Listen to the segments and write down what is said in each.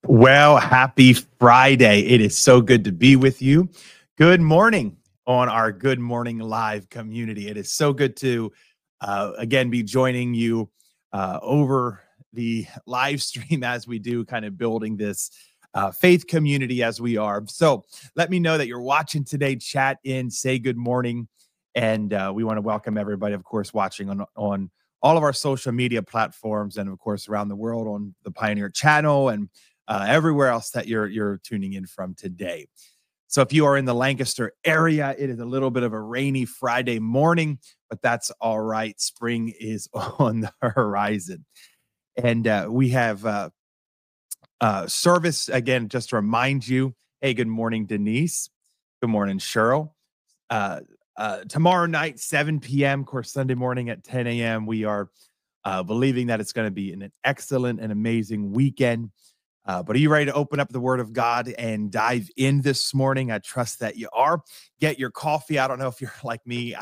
Well, happy Friday. It is so good to be with you. Good morning on our Good Morning Live community. It is so good to again be joining you over the live stream as we do, kind of building this faith community as we are. So let me know that you're watching today. Chat in, say good morning. And we want to welcome everybody, of course, watching on all of our social media platforms and, of course, around the world on the Pioneer channel and everywhere else that you're tuning in from today. So if you are in the Lancaster area, it is a little bit of a rainy Friday morning, but that's all right. Spring is on the horizon. And we have service, again, just to remind you, hey, good morning, Denise. Good morning, Cheryl. Tomorrow night, 7 p.m., of course, Sunday morning at 10 a.m., we are believing that it's going to be an excellent and amazing weekend. But are you ready to open up the Word of God and dive in this morning? I trust that you are. Get your coffee. I don't know if you're like me.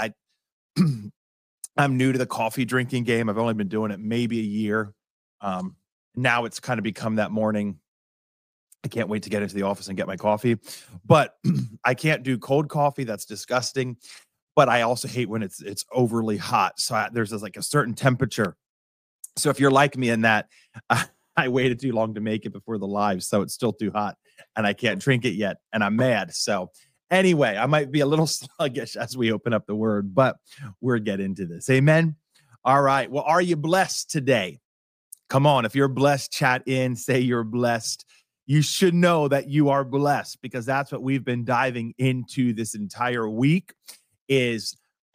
I'm new to the coffee drinking game. I've only been doing it maybe a year. Now it's kind of become that morning. I can't wait to get into the office and get my coffee. But I can't do cold coffee. That's disgusting. But I also hate when it's overly hot. So there's like a certain temperature. So if you're like me in that, I waited too long to make it before the live, so it's still too hot, and I can't drink it yet, and I'm mad. So anyway, I might be a little sluggish as we open up the Word, but we'll get into this. Amen? All right. Well, are you blessed today? Come on. If you're blessed, chat in, say you're blessed. You should know that you are blessed because that's what we've been diving into this entire week is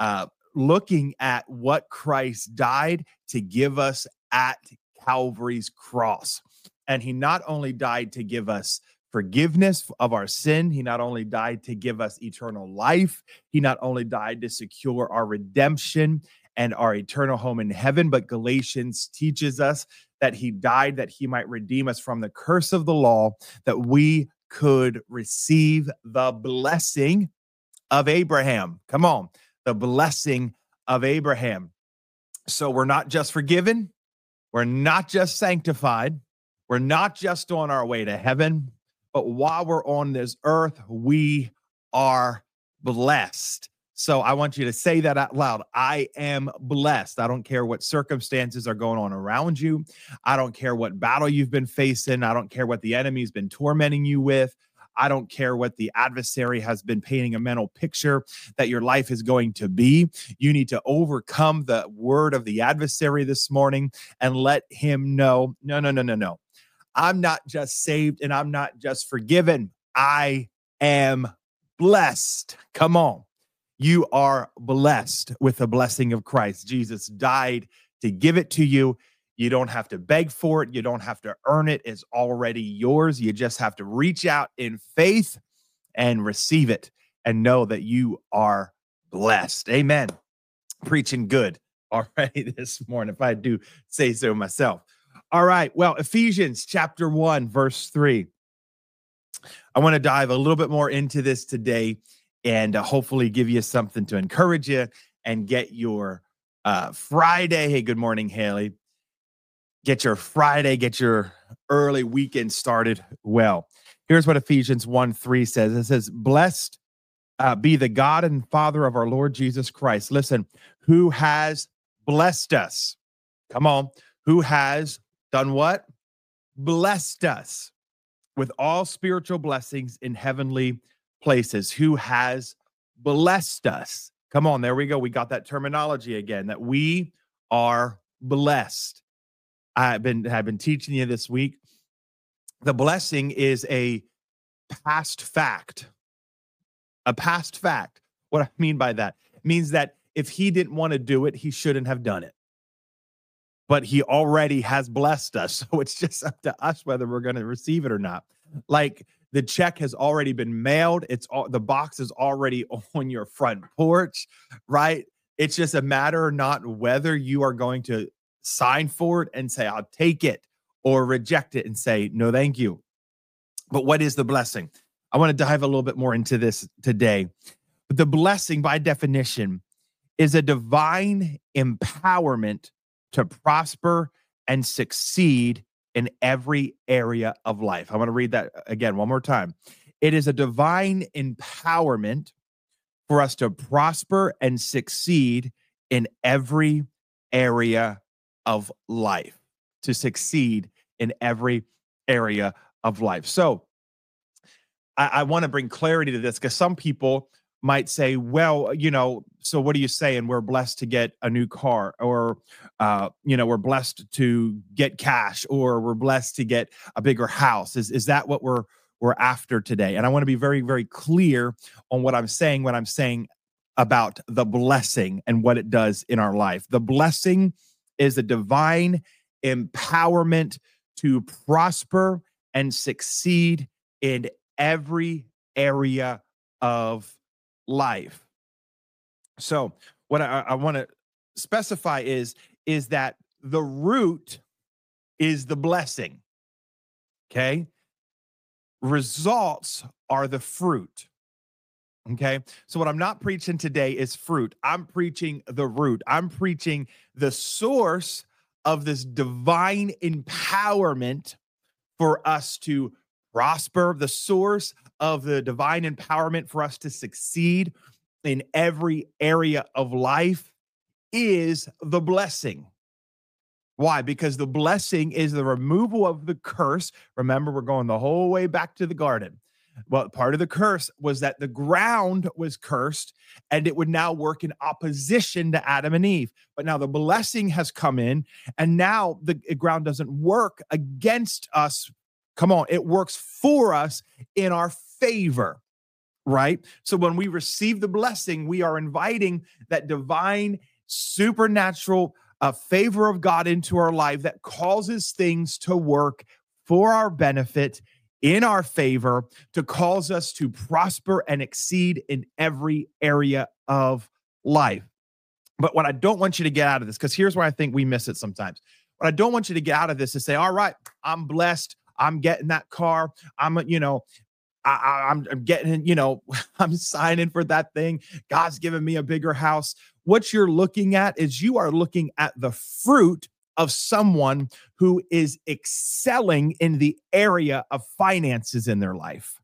looking at what Christ died to give us at Calvary's cross. And he not only died to give us forgiveness of our sin, he not only died to give us eternal life, he not only died to secure our redemption and our eternal home in heaven, but Galatians teaches us that he died that he might redeem us from the curse of the law, that we could receive the blessing of Abraham. Come on, the blessing of Abraham. So we're not just forgiven, we're not just sanctified, we're not just on our way to heaven, but while we're on this earth, we are blessed. So I want you to say that out loud. I am blessed. I don't care what circumstances are going on around you. I don't care what battle you've been facing. I don't care what the enemy's been tormenting you with. I don't care what the adversary has been painting a mental picture that your life is going to be. You need to overcome the word of the adversary this morning and let him know, no. I'm not just saved and I'm not just forgiven. I am blessed. Come on. You are blessed with the blessing of Christ. Jesus died to give it to you. You don't have to beg for it. You don't have to earn it. It's already yours. You just have to reach out in faith and receive it and know that you are blessed. Amen. Preaching good already this morning, if I do say so myself. All right. Well, Ephesians chapter 1, verse 3. I want to dive a little bit more into this today and hopefully give you something to encourage you and get your Friday. Hey, good morning, Haley. Get your Friday, get your early weekend started well. Here's what Ephesians 1:3 says. It says, blessed be the God and Father of our Lord Jesus Christ. Listen, who has blessed us. Come on. Who has done what? Blessed us with all spiritual blessings in heavenly places. Who has blessed us. Come on, there we go. We got that terminology again, that we are blessed. I've been teaching you this week. The blessing is a past fact. A past fact. What I mean by that means that if he didn't want to do it, he shouldn't have done it. But he already has blessed us. So it's just up to us whether we're going to receive it or not. Like the check has already been mailed. The box is already on your front porch, right? It's just a matter of not whether you are going to sign for it and say, I'll take it, or reject it and say, no, thank you. But what is the blessing? I want to dive a little bit more into this today. But the blessing, by definition, is a divine empowerment to prosper and succeed in every area of life. I'm going to read that again one more time. It is a divine empowerment for us to prosper and succeed in every area of life, to succeed in every area of life. So I want to bring clarity to this because some people might say, well, so what are you saying? We're blessed to get a new car, or, we're blessed to get cash, or we're blessed to get a bigger house. Is that what we're after today? And I want to be very, very clear on what I'm saying when I'm saying about the blessing and what it does in our life. The blessing is a divine empowerment to prosper and succeed in every area of life. So what I want to specify is that the root is the blessing. Okay. Results are the fruit. Okay. So what I'm not preaching today is fruit. I'm preaching the root. I'm preaching the source of this divine empowerment for us to prosper, the source of the divine empowerment for us to succeed in every area of life is the blessing. Why? Because the blessing is the removal of the curse. Remember, we're going the whole way back to the garden. Well, part of the curse was that the ground was cursed and it would now work in opposition to Adam and Eve. But now the blessing has come in and now the ground doesn't work against us. Come on, it works for us in our favor, right? So when we receive the blessing, we are inviting that divine, supernatural favor of God into our life that causes things to work for our benefit, in our favor, to cause us to prosper and exceed in every area of life. But what I don't want you to get out of this, because here's where I think we miss it sometimes. What I don't want you to get out of this is say, all right, I'm blessed. I'm getting that car. I'm getting, I'm signing for that thing. God's giving me a bigger house. What you're looking at is you are looking at the fruit of someone who is excelling in the area of finances in their life.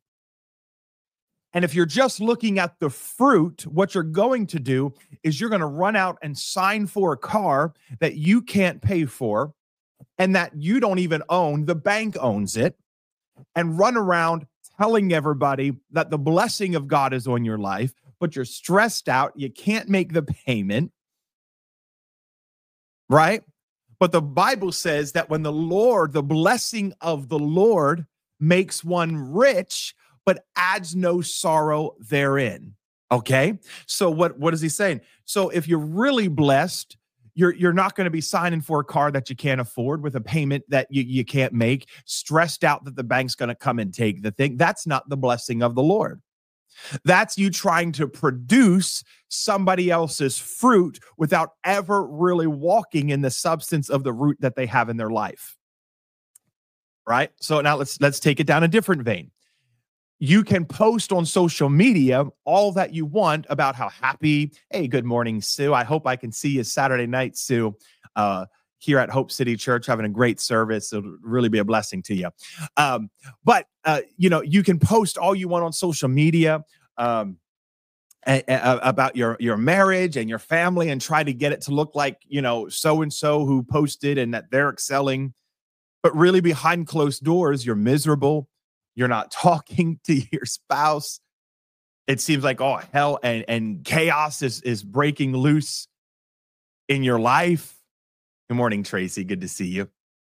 And if you're just looking at the fruit, what you're going to do is you're going to run out and sign for a car that you can't pay for and that you don't even own. The bank owns it, and run around telling everybody that the blessing of God is on your life, but you're stressed out. You can't make the payment, right? But the Bible says that when the blessing of the Lord makes one rich, but adds no sorrow therein. Okay. So what is he saying? So if you're really blessed, you're not going to be signing for a car that you can't afford with a payment that you can't make, stressed out that the bank's going to come and take the thing. That's not the blessing of the Lord. That's you trying to produce somebody else's fruit without ever really walking in the substance of the root that they have in their life. Right? So now let's take it down a different vein. You can post on social media all that you want about how happy, hey, good morning, Sue. I hope I can see you Saturday night, Sue, here at Hope City Church, having a great service. It'll really be a blessing to you. But you can post all you want on social media about your marriage and your family and try to get it to look like, so-and-so who posted and that they're excelling. But really behind closed doors, you're miserable. You're not talking to your spouse. It seems like, oh, hell and chaos is breaking loose in your life. Good morning, Tracy. Good to see you.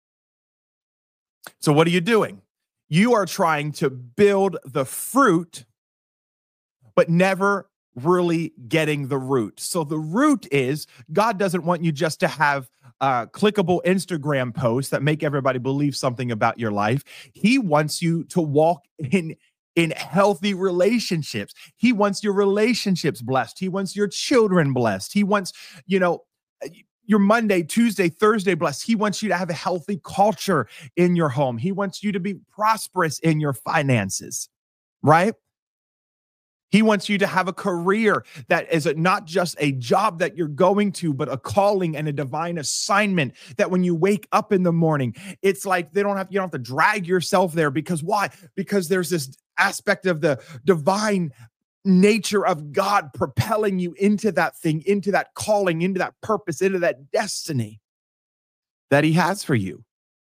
So what are you doing? You are trying to build the fruit, but never really getting the root. So the root is God doesn't want you just to have clickable Instagram posts that make everybody believe something about your life. He wants you to walk in healthy relationships. He wants your relationships blessed. He wants your children blessed. He wants, your Monday, Tuesday, Thursday blessed. He wants you to have a healthy culture in your home. He wants you to be prosperous in your finances, right? He wants you to have a career that is not just a job that you're going to, but a calling and a divine assignment that when you wake up in the morning, it's like you don't have to drag yourself there. Because why? Because there's this aspect of the divine nature of God propelling you into that thing, into that calling, into that purpose, into that destiny that he has for you.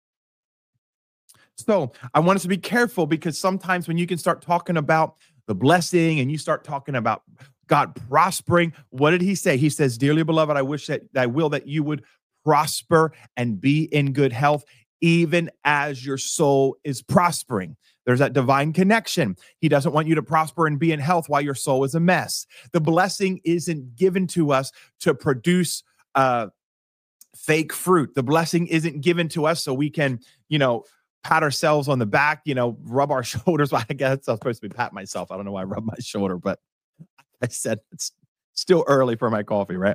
So I want us to be careful, because sometimes when you can start talking about the blessing and you start talking about God prospering, what did he say? He says, dearly beloved, I wish that I will that you would prosper and be in good health, even as your soul is prospering. There's that divine connection. He doesn't want you to prosper and be in health while your soul is a mess. The blessing isn't given to us to produce fake fruit. The blessing isn't given to us so we can, pat ourselves on the back, rub our shoulders. I guess I'm supposed to be pat myself. I don't know why I rub my shoulder, but I said it's still early for my coffee, right?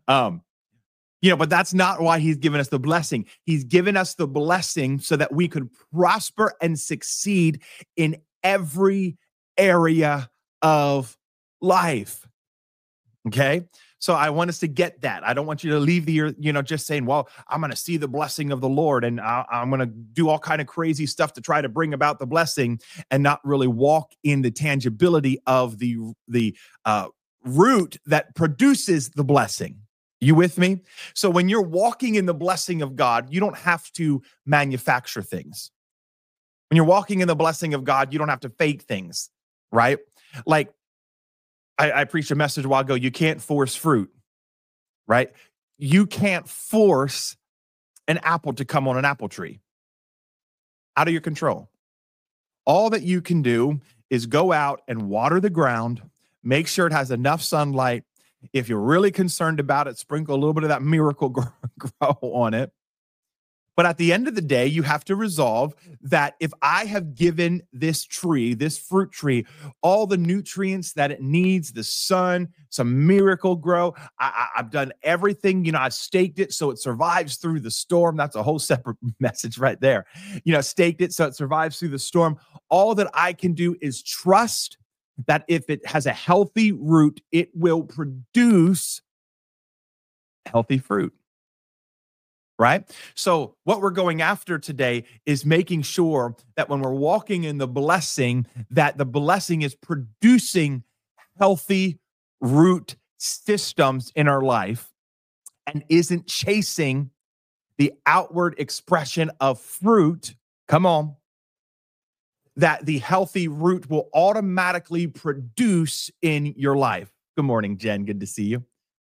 But that's not why he's given us the blessing. He's given us the blessing so that we could prosper and succeed in every area of life. Okay. So I want us to get that. I don't want you to leave the year, just saying, well, I'm going to see the blessing of the Lord and I'm going to do all kind of crazy stuff to try to bring about the blessing and not really walk in the tangibility of the root that produces the blessing. You with me? So when you're walking in the blessing of God, you don't have to manufacture things. When you're walking in the blessing of God, you don't have to fake things, right? Like, I preached a message a while ago. You can't force fruit, right? You can't force an apple to come on an apple tree. Out of your control. All that you can do is go out and water the ground, make sure it has enough sunlight. If you're really concerned about it, sprinkle a little bit of that miracle grow on it. But at the end of the day, you have to resolve that if I have given this tree, this fruit tree, all the nutrients that it needs, the sun, some miracle grow, I've done everything, I've staked it so it survives through the storm. That's a whole separate message right there. Staked it so it survives through the storm. All that I can do is trust that if it has a healthy root, it will produce healthy fruit. Right? So what we're going after today is making sure that when we're walking in the blessing, that the blessing is producing healthy root systems in our life and isn't chasing the outward expression of fruit. Come on. That the healthy root will automatically produce in your life. Good morning, Jen. Good to see you.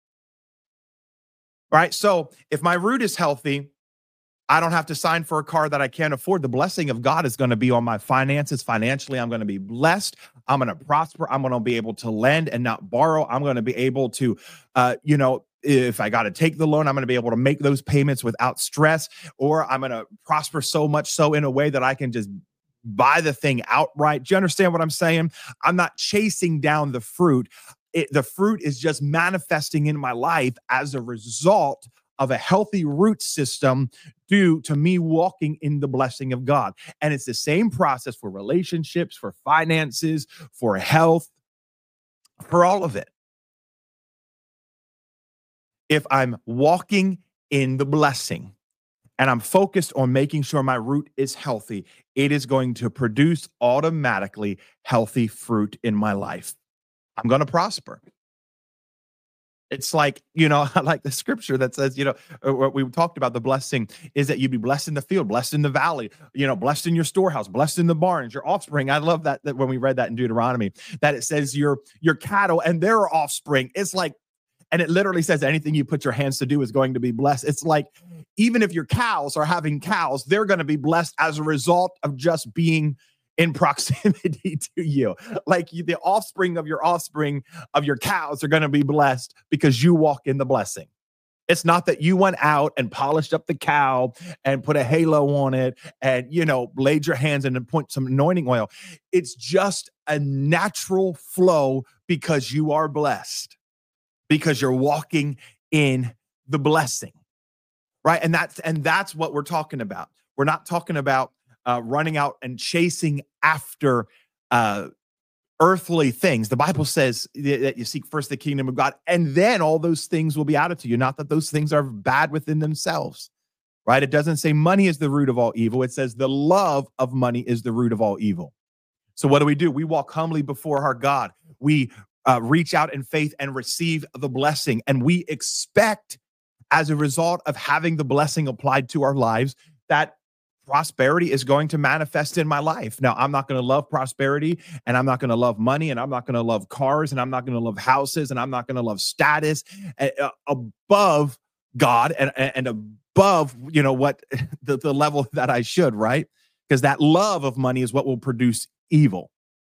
All right. So if my root is healthy, I don't have to sign for a car that I can't afford. The blessing of God is going to be on my finances. Financially, I'm going to be blessed. I'm going to prosper. I'm going to be able to lend and not borrow. I'm going to be able to, if I got to take the loan, I'm going to be able to make those payments without stress, or I'm going to prosper so much so in a way that I can just buy the thing outright. Do you understand what I'm saying? I'm not chasing down the fruit. The fruit is just manifesting in my life as a result of a healthy root system due to me walking in the blessing of God. And it's the same process for relationships, for finances, for health, for all of it. If I'm walking in the blessing and I'm focused on making sure my root is healthy, it is going to produce automatically healthy fruit in my life. I'm going to prosper. It's like, I like the scripture that says, what we talked about, the blessing is that you be blessed in the field, blessed in the valley, blessed in your storehouse, blessed in the barns, your offspring. I love that when we read that in Deuteronomy, that it says your cattle and their offspring. It's like, and it literally says anything you put your hands to do is going to be blessed. It's like, even if your cows are having cows, they're going to be blessed as a result of just being in proximity to you. Like the offspring of your cows are going to be blessed because you walk in the blessing. It's not that you went out and polished up the cow and put a halo on it and, laid your hands in and put some anointing oil. It's just a natural flow because you are blessed, because you're walking in the blessing, right? And that's what we're talking about. We're not talking about running out and chasing after earthly things. The Bible says that you seek first the kingdom of God, and then all those things will be added to you. Not that those things are bad within themselves, right? It doesn't say money is the root of all evil. It says the love of money is the root of all evil. So what do? We walk humbly before our God. We reach out in faith and receive the blessing. And we expect, as a result of having the blessing applied to our lives, that prosperity is going to manifest in my life. Now, I'm not going to love prosperity, and I'm not going to love money, and I'm not going to love cars, and I'm not going to love houses, and I'm not going to love status above God and above, what the level that I should, right? Because that love of money is what will produce evil.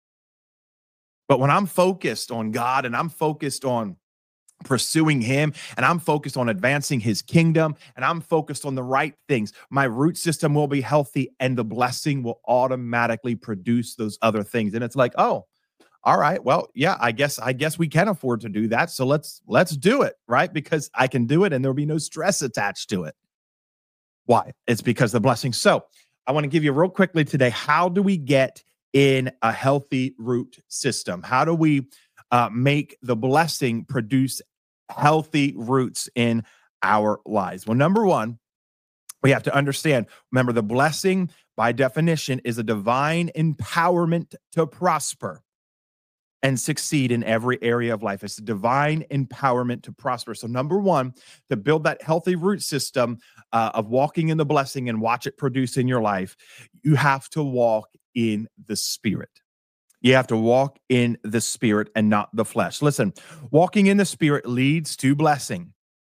But when I'm focused on God and I'm focused on pursuing him and I'm focused on advancing his kingdom and I'm focused on the right things, my root system will be healthy and the blessing will automatically produce those other things. And it's like, oh, all right, well, yeah, I guess we can afford to do that. So let's do it, right? Because I can do it and there'll be no stress attached to it. Why? It's because the blessing. So I want to give you real quickly today, how do we get in a healthy root system? How do we make the blessing produce healthy roots in our lives? Well, number one, we have to understand, remember, the blessing by definition is a divine empowerment to prosper and succeed in every area of life. It's a divine empowerment to prosper. So number one, to build that healthy root system of walking in the blessing and watch it produce in your life, you have to walk in the Spirit. You have to walk in the Spirit and not the flesh. Listen, walking in the Spirit leads to blessing.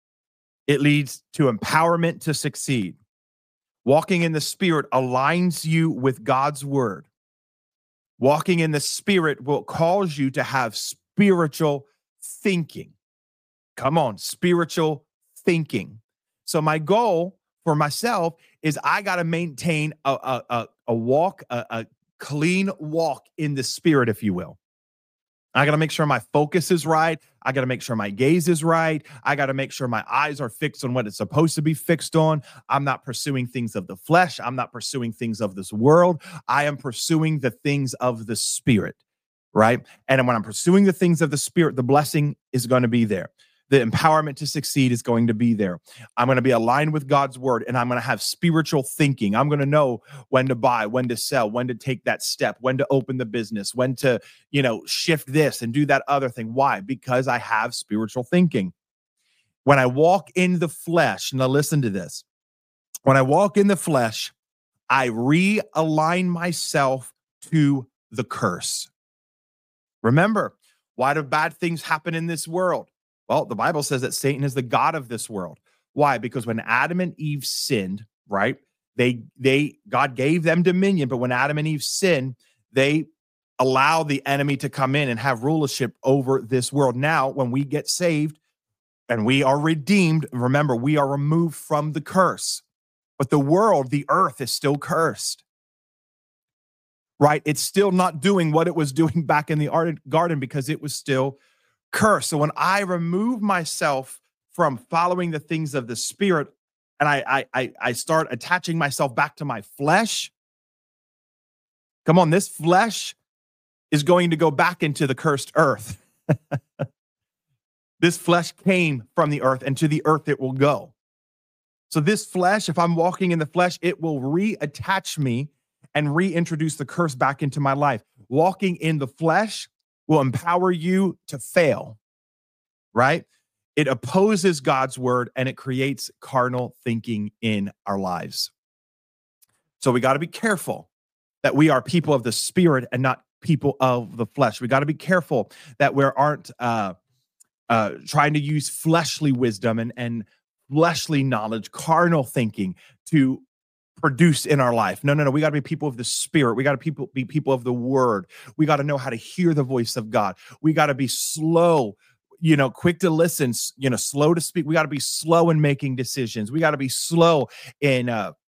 It leads to empowerment to succeed. Walking in the Spirit aligns you with God's word. Walking in the Spirit will cause you to have spiritual thinking. Come on, spiritual thinking. So my goal for myself is I got to maintain a walk, a clean walk in the Spirit, if you will. I got to make sure my focus is right. I got to make sure my gaze is right. I got to make sure my eyes are fixed on what it's supposed to be fixed on. I'm not pursuing things of the flesh. I'm not pursuing things of this world. I am pursuing the things of the Spirit, right? And when I'm pursuing the things of the Spirit, the blessing is going to be there. The empowerment to succeed is going to be there. I'm going to be aligned with God's word, and I'm going to have spiritual thinking. I'm going to know when to buy, when to sell, when to take that step, when to open the business, when to, shift this and do that other thing. Why? Because I have spiritual thinking. When I walk in the flesh, now listen to this. When I walk in the flesh, I realign myself to the curse. Remember, why do bad things happen in this world? Well, the Bible says that Satan is the god of this world. Why? Because when Adam and Eve sinned, right? God gave them dominion, but when Adam and Eve sinned, they allowed the enemy to come in and have rulership over this world. Now, when we get saved and we are redeemed, remember, we are removed from the curse. But the world, the earth, is still cursed. Right? It's still not doing what it was doing back in the garden because it was still curse. So when I remove myself from following the things of the Spirit and I start attaching myself back to my flesh, come on, this flesh is going to go back into the cursed earth. This flesh came from the earth, and to the earth it will go. So this flesh, if I'm walking in the flesh, it will reattach me and reintroduce the curse back into my life. Walking in the flesh will empower you to fail, right? It opposes God's word and it creates carnal thinking in our lives. So we got to be careful that we are people of the Spirit and not people of the flesh. We got to be careful that we aren't trying to use fleshly wisdom and fleshly knowledge, carnal thinking to produce in our life. No. We got to be people of the Spirit. We got to be people of the word. We got to know how to hear the voice of God. We got to be slow, quick to listen, slow to speak. We got to be slow in making decisions. We got to be slow in,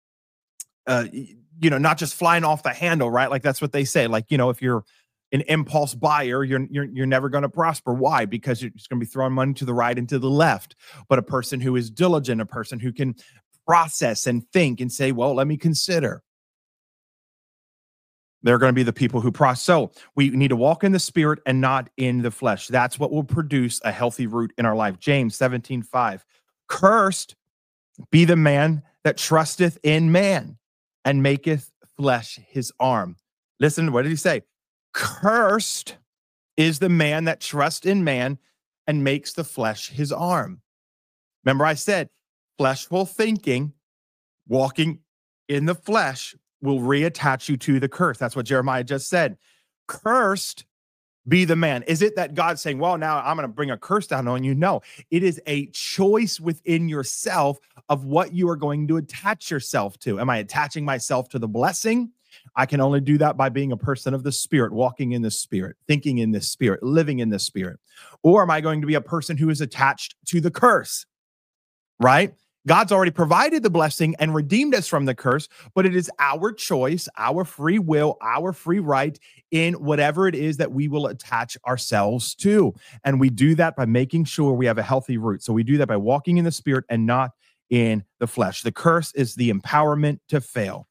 not just flying off the handle, right? Like that's what they say. Like, if you're an impulse buyer, you're never going to prosper. Why? Because you're just going to be throwing money to the right and to the left. But a person who is diligent, a person who can process and think and say, well, let me consider. They're going to be the people who prosper. So we need to walk in the spirit and not in the flesh. That's what will produce a healthy root in our life. James 17:5. Cursed be the man that trusteth in man and maketh flesh his arm. Listen, what did he say? Cursed is the man that trusts in man and makes the flesh his arm. Remember, I said fleshful thinking, walking in the flesh, will reattach you to the curse. That's what Jeremiah just said. Cursed be the man. Is it that God's saying, well, now I'm going to bring a curse down on you? No, it is a choice within yourself of what you are going to attach yourself to. Am I attaching myself to the blessing? I can only do that by being a person of the spirit, walking in the spirit, thinking in the spirit, living in the spirit. Or am I going to be a person who is attached to the curse, right? God's already provided the blessing and redeemed us from the curse, but it is our choice, our free will, our free right in whatever it is that we will attach ourselves to. And we do that by making sure we have a healthy root. So we do that by walking in the spirit and not in the flesh. The curse is the empowerment to fail.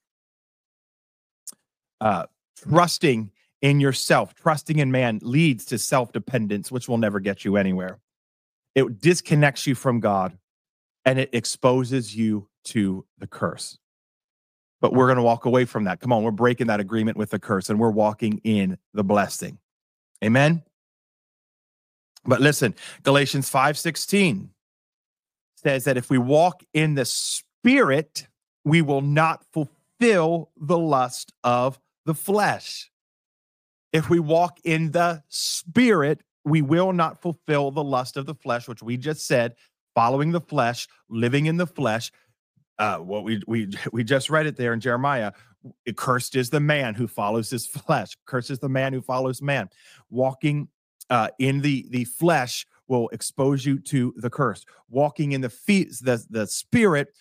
Trusting in yourself, trusting in man leads to self-dependence, which will never get you anywhere. It disconnects you from God, and it exposes you to the curse. But we're going to walk away from that. Come on, we're breaking that agreement with the curse, and we're walking in the blessing. Amen? But listen, Galatians 5:16 says that if we walk in the spirit, we will not fulfill the lust of the flesh. If we walk in the spirit, we will not fulfill the lust of the flesh, which we just said, following the flesh, living in the flesh. What we just read it there in Jeremiah. Cursed is the man who follows his flesh. Cursed is the man who follows man. Walking in the flesh will expose you to the curse. Walking in the spirit,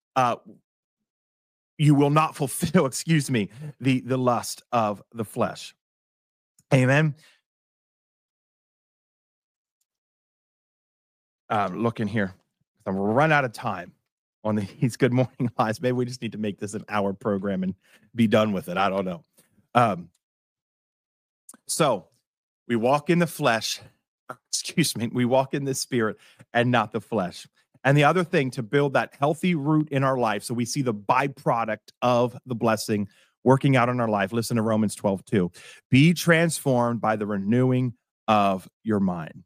you will not fulfill, the lust of the flesh. Amen. Looking here, I'm run out of time on these Good Morning Lives. Maybe we just need to make this an hour program and be done with it. I don't know. So we walk in the flesh, we walk in the spirit and not the flesh. And the other thing to build that healthy root in our life, so we see the byproduct of the blessing working out in our life. Listen to Romans 12:2. Be transformed by the renewing of your mind.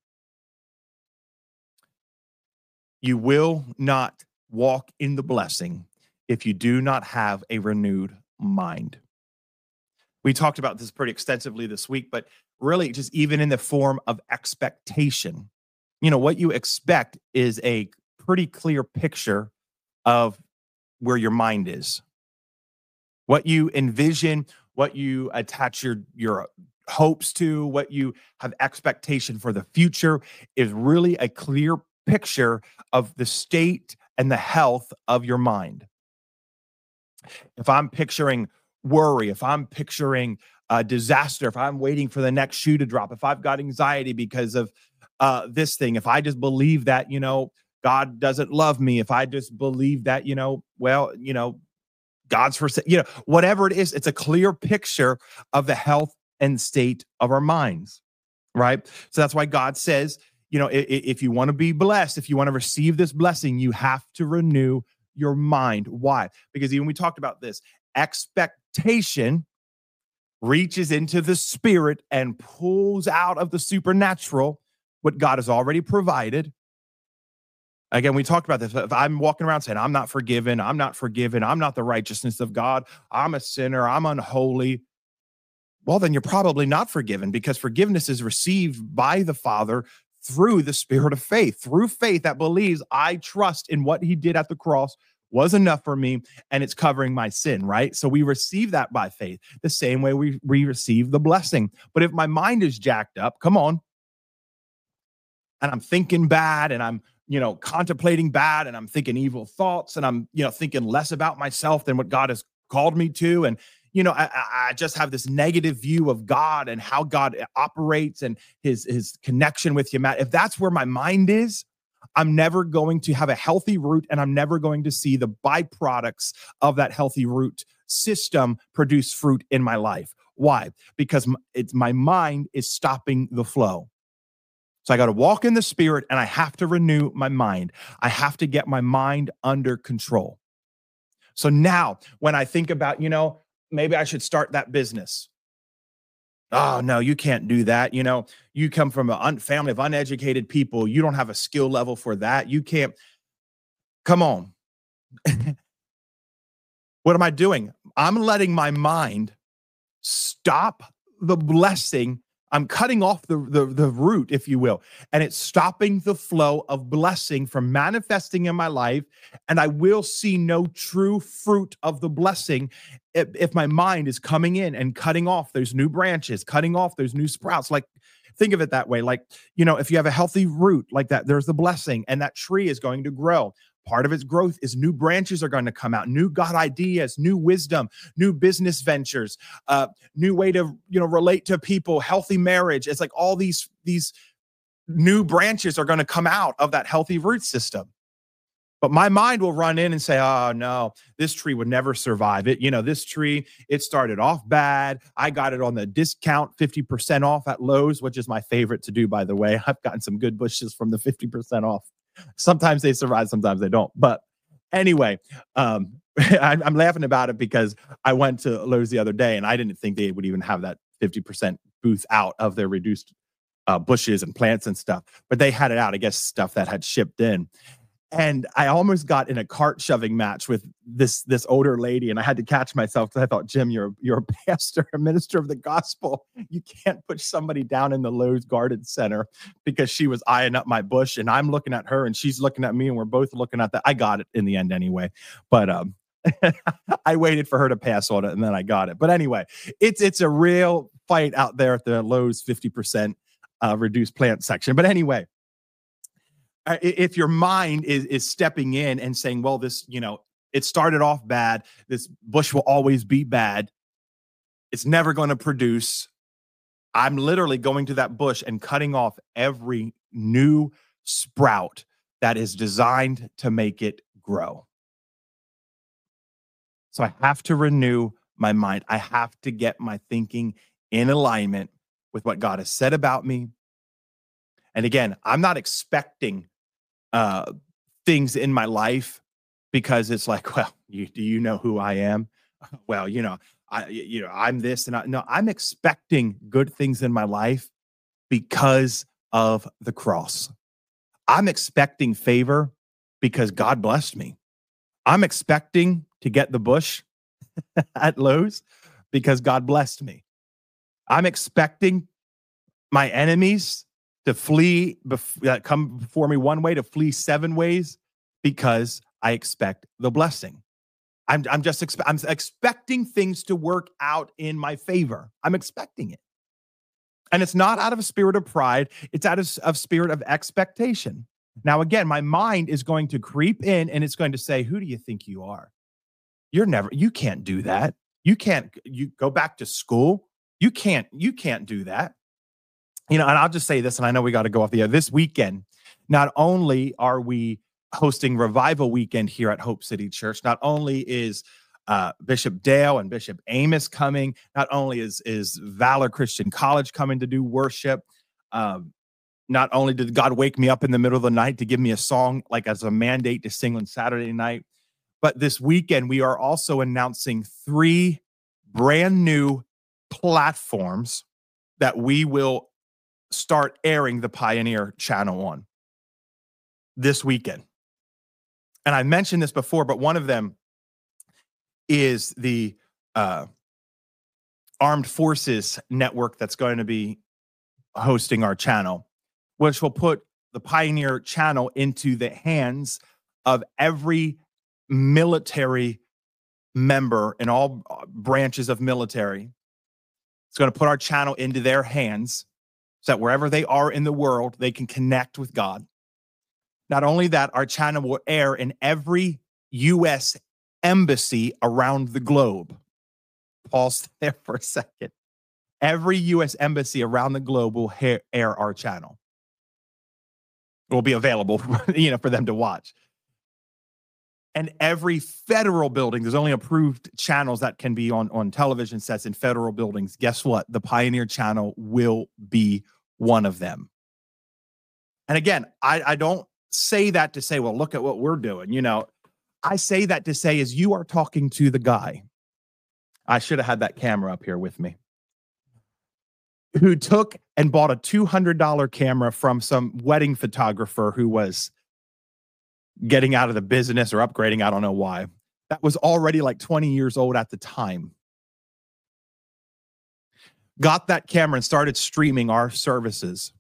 You will not walk in the blessing if you do not have a renewed mind. We talked about this pretty extensively this week, but really just even in the form of expectation. You know, what you expect is a pretty clear picture of where your mind is. What you envision, what you attach your hopes to, what you have expectation for the future is really a clear picture of the state and the health of your mind. If I'm picturing worry, if I'm picturing disaster, if I'm waiting for the next shoe to drop, if I've got anxiety because of this thing, if I just believe that, God doesn't love me, if I just believe that, God's for, whatever it is, it's a clear picture of the health and state of our minds, right? So that's why God says, if you want to be blessed, if you want to receive this blessing, you have to renew your mind. Why? Because even we talked about this, expectation reaches into the spirit and pulls out of the supernatural what God has already provided. Again, we talked about this. If I'm walking around saying, I'm not forgiven, I'm not the righteousness of God, I'm a sinner, I'm unholy, well, then you're probably not forgiven, because forgiveness is received by the Father through the spirit of faith, through faith that believes I trust in what he did at the cross was enough for me and it's covering my sin, right? So we receive that by faith, the same way we receive the blessing. But if my mind is jacked up, come on, and I'm thinking bad and I'm, contemplating bad and I'm thinking evil thoughts and I'm, thinking less about myself than what God has called me to. And, I just have this negative view of God and how God operates and his connection with humanity. If that's where my mind is, I'm never going to have a healthy root, and I'm never going to see the byproducts of that healthy root system produce fruit in my life. Why? Because my mind is stopping the flow. So I got to walk in the Spirit and I have to renew my mind. I have to get my mind under control. So now when I think about, maybe I should start that business. Oh, no, you can't do that. You come from a family of uneducated people. You don't have a skill level for that. You can't. Come on. What am I doing? I'm letting my mind stop the blessing. I'm cutting off the root, if you will, and it's stopping the flow of blessing from manifesting in my life. And I will see no true fruit of the blessing if my mind is coming in and cutting off those new branches, cutting off those new sprouts. Like, think of it that way. Like, if you have a healthy root like that, there's the blessing, and that tree is going to grow. Part of its growth is new branches are going to come out, new God ideas, new wisdom, new business ventures, new way to, relate to people, healthy marriage. It's like all these new branches are going to come out of that healthy root system. But my mind will run in and say, oh, no, this tree would never survive it. This tree, it started off bad. I got it on the discount, 50% off at Lowe's, which is my favorite to do, by the way. I've gotten some good bushes from the 50% off. Sometimes they survive, sometimes they don't. But anyway, I'm laughing about it because I went to Lowe's the other day and I didn't think they would even have that 50% booth out of their reduced bushes and plants and stuff. But they had it out, I guess, stuff that had shipped in. And I almost got in a cart shoving match with this older lady, and I had to catch myself because I thought, Jim, you're a pastor, a minister of the gospel. You can't push somebody down in the Lowe's Garden Center because she was eyeing up my bush, and I'm looking at her, and she's looking at me, and we're both looking at that. I got it in the end anyway, but I waited for her to pass on it, and then I got it. But anyway, it's a real fight out there at the Lowe's 50% reduced plant section. But anyway. If your mind is stepping in and saying, well, this, it started off bad. This bush will always be bad. It's never going to produce. I'm literally going to that bush and cutting off every new sprout that is designed to make it grow. So I have to renew my mind. I have to get my thinking in alignment with what God has said about me. And again, I'm not expecting things in my life because it's like, well, do you know who I am? Well, I'm this and I'm expecting good things in my life because of the cross. I'm expecting favor because God blessed me. I'm expecting to get the bush at Lowe's because God blessed me. I'm expecting my enemies to flee, come before me one way, to flee 7 ways, because I expect the blessing. I'm expecting things to work out in my favor. I'm expecting it. And it's not out of a spirit of pride. It's out of spirit of expectation. Now, again, my mind is going to creep in and it's going to say, who do you think you are? You can't do that. You go back to school. You can't do that. And I'll just say this, and I know we got to go off the air. This weekend, not only are we hosting Revival Weekend here at Hope City Church, not only is Bishop Dale and Bishop Amos coming, not only is Valor Christian College coming to do worship, not only did God wake me up in the middle of the night to give me a song like as a mandate to sing on Saturday night, but this weekend we are also announcing 3 brand new platforms that we will start airing the Pioneer channel on this weekend. And I mentioned this before, but one of them is the Armed Forces Network that's going to be hosting our channel, which will put the Pioneer channel into the hands of every military member in all branches of military. It's going to put our channel into their hands so that wherever they are in the world, they can connect with God. Not only that, our channel will air in every U.S. embassy around the globe. Pause there for a second. Every U.S. embassy around the globe will air our channel. It will be available, for them to watch. And every federal building, there's only approved channels that can be on television sets in federal buildings. Guess what? The Pioneer Channel will be one of them. And again, I don't say that to say, well, look at what we're doing. I say that to say, is you are talking to the guy. I should have had that camera up here with me, who took and bought a $200 camera from some wedding photographer who was getting out of the business or upgrading. I don't know why. That was already like 20 years old at the time. Got that camera and started streaming our services,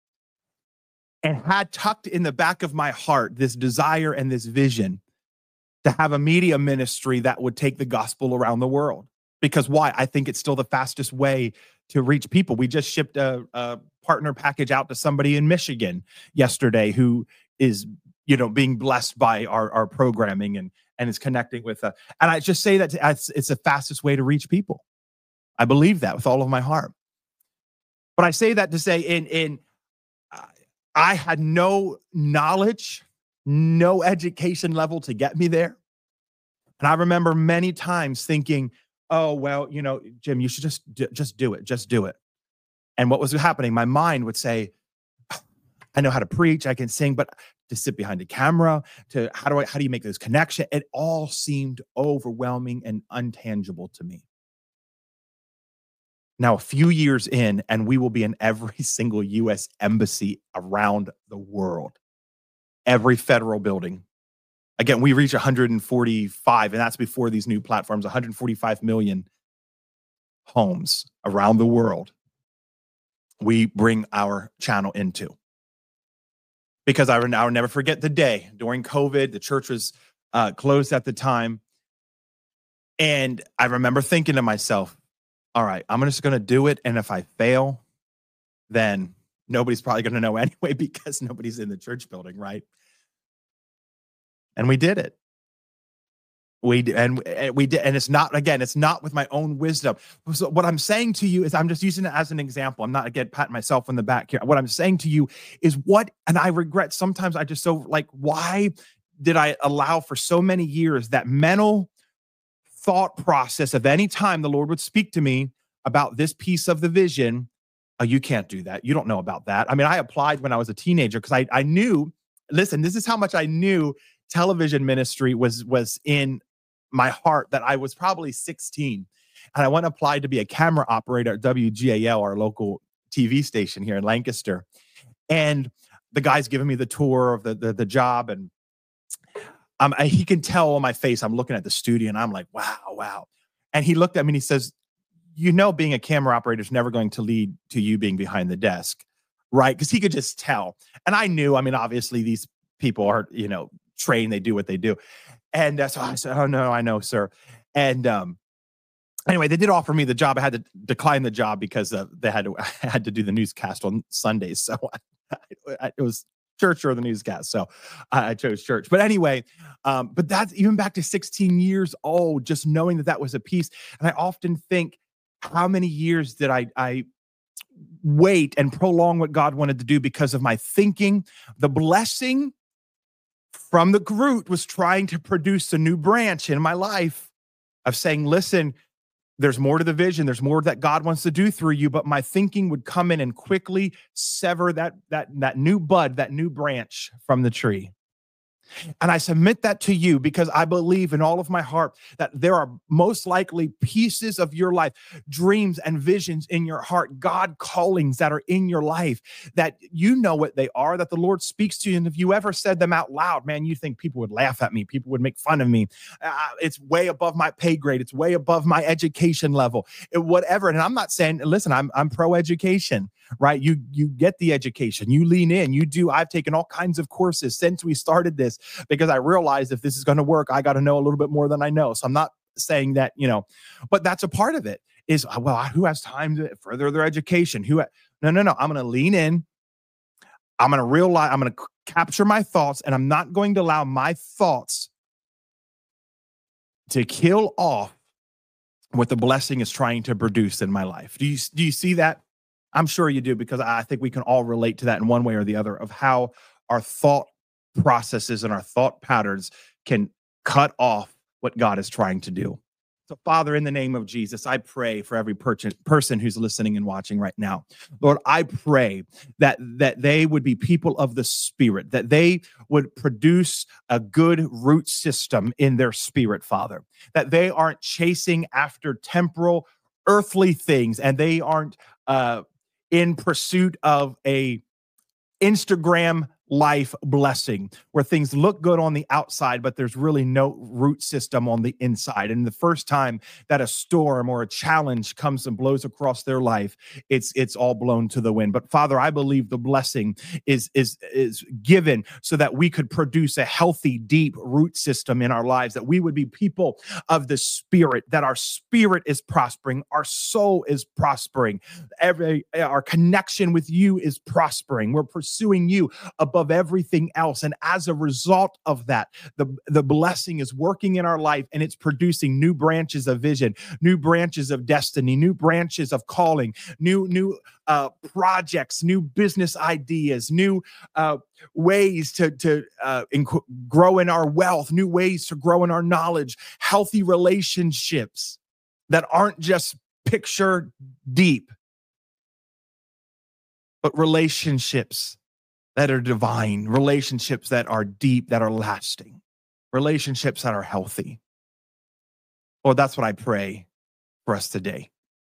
and had tucked in the back of my heart this desire and this vision to have a media ministry that would take the gospel around the world. Because why? I think it's still the fastest way to reach people. We just shipped a partner package out to somebody in Michigan yesterday who is, being blessed by our programming and is connecting with. And I just say that it's the fastest way to reach people. I believe that with all of my heart. But I say that to say, I had no knowledge, no education level to get me there. And I remember many times thinking, oh, well, Jim, you should just do it. Just do it. And what was happening? My mind would say, I know how to preach, I can sing, but to sit behind a camera, to how do you make those connections? It all seemed overwhelming and untangible to me. Now, a few years in, and we will be in every single U.S. embassy around the world, every federal building. Again, we reach 145, and that's before these new platforms, 145 million homes around the world we bring our channel into. Because I'll never forget the day during COVID, the church was closed at the time. And I remember thinking to myself, all right, I'm just going to do it. And if I fail, then nobody's probably going to know anyway, because nobody's in the church building, right? And we did it. We did, and it's not with my own wisdom. So what I'm saying to you is, I'm just using it as an example. I'm not, again, patting myself on the back here. What I'm saying to you is and I regret sometimes, why did I allow for so many years that mental thought process of any time the Lord would speak to me about this piece of the vision? Oh, you can't do that. You don't know about that. I mean, I applied when I was a teenager because I knew, listen, this is how much I knew television ministry was in my heart, that I was probably 16. And I went and applied to be a camera operator at WGAL, our local TV station here in Lancaster. And the guy's giving me the tour of the job. And he can tell on my face, I'm looking at the studio and I'm like, wow. And he looked at me and he says, being a camera operator is never going to lead to you being behind the desk, right? Because he could just tell. And I knew, obviously these people are, trained, they do what they do. And so I said, oh no, I know, sir. And anyway, they did offer me the job. I had to decline the job because I had to do the newscast on Sundays. So it was church or the newscast. So I chose church. But anyway, but that's even back to 16 years old, just knowing that was a piece. And I often think, how many years did I wait and prolong what God wanted to do because of my thinking? The blessing from the root was trying to produce a new branch in my life of saying, listen, there's more to the vision. There's more that God wants to do through you. But my thinking would come in and quickly sever that new bud, that new branch from the tree. And I submit that to you because I believe in all of my heart that there are most likely pieces of your life, dreams and visions in your heart, God callings that are in your life, that you know what they are, that the Lord speaks to you. And if you ever said them out loud, man, you think people would laugh at me. People would make fun of me. It's way above my pay grade. It's way above my education level, whatever. And I'm not saying, listen, I'm pro-education, right? You get the education, you lean in, you do. I've taken all kinds of courses since we started this, because I realized if this is going to work, I got to know a little bit more than I know. So I'm not saying that, but that's a part of it is, well, who has time to further their education? No. I'm going to lean in. I'm going to realize, I'm going to capture my thoughts, and I'm not going to allow my thoughts to kill off what the blessing is trying to produce in my life. Do you see that? I'm sure you do, because I think we can all relate to that in one way or the other, of how our thought processes and our thought patterns can cut off what God is trying to do. So, Father, in the name of Jesus, I pray for every person who's listening and watching right now. Lord, I pray that they would be people of the Spirit, that they would produce a good root system in their spirit, Father, that they aren't chasing after temporal, earthly things, and they aren't in pursuit of a Instagram life blessing where things look good on the outside, but there's really no root system on the inside. And the first time that a storm or a challenge comes and blows across their life, it's all blown to the wind. But Father, I believe the blessing is given so that we could produce a healthy, deep root system in our lives, that we would be people of the Spirit, that our spirit is prospering, our soul is prospering, our connection with you is prospering. We're pursuing you above everything else. And as a result of that, the blessing is working in our life, and it's producing new branches of vision, new branches of destiny, new branches of calling, new projects, new business ideas, new ways to grow in our wealth, new ways to grow in our knowledge, healthy relationships that aren't just picture deep, but relationships that are divine, relationships that are deep, that are lasting, relationships that are healthy. Lord, that's what I pray for us today.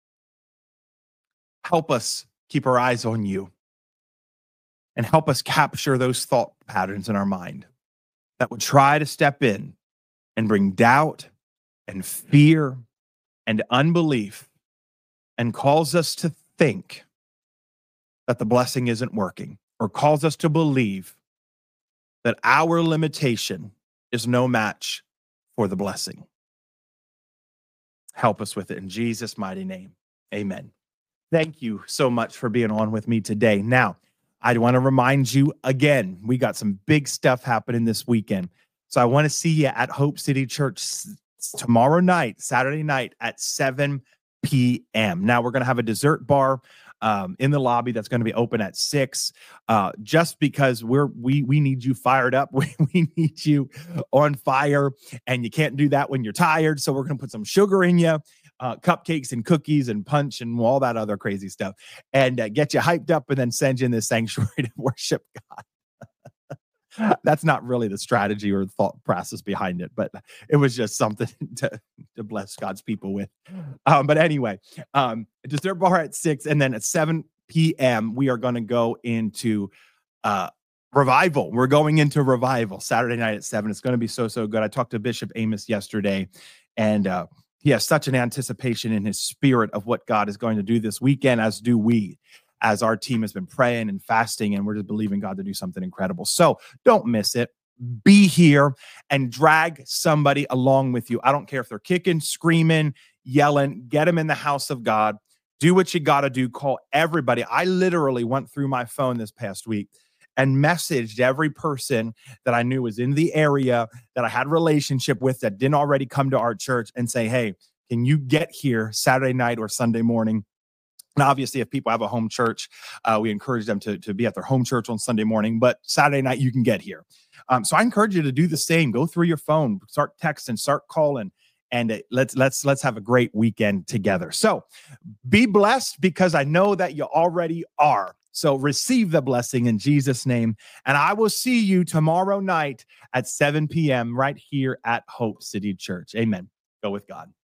Help us keep our eyes on you, and help us capture those thought patterns in our mind that would try to step in and bring doubt and fear and unbelief and cause us to think that the blessing isn't working, or calls us to believe that our limitation is no match for the blessing. Help us with it in Jesus' mighty name. Amen. Thank you so much for being on with me today. Now, I want to remind you again, we got some big stuff happening this weekend. So I want to see you at Hope City Church tomorrow night, Saturday night at 7 p.m. Now, we're going to have a dessert bar in the lobby that's going to be open at 6, just because we need you fired up. We need you on fire, and you can't do that when you're tired. So we're going to put some sugar in you, cupcakes and cookies and punch and all that other crazy stuff, and get you hyped up, and then send you in the sanctuary to worship God. That's not really the strategy or thought process behind it, but it was just something to bless God's people with. But anyway, dessert bar at 6, and then at 7 p.m. we are going to go into revival. We're going into revival Saturday night at 7. It's going to be so good. I talked to Bishop Amos yesterday, and he has such an anticipation in his spirit of what God is going to do this weekend, as do we, as our team has been praying and fasting, and we're just believing God to do something incredible. So don't miss it. Be here and drag somebody along with you. I don't care if they're kicking, screaming, yelling, get them in the house of God. Do what you got to do. Call everybody. I literally went through my phone this past week and messaged every person that I knew was in the area that I had a relationship with that didn't already come to our church, and say, hey, can you get here Saturday night or Sunday morning? And obviously, if people have a home church, we encourage them to be at their home church on Sunday morning. But Saturday night, you can get here. So I encourage you to do the same. Go through your phone, start texting, start calling, and let's have a great weekend together. So be blessed, because I know that you already are. So receive the blessing in Jesus' name. And I will see you tomorrow night at 7 p.m. right here at Hope City Church. Amen. Go with God.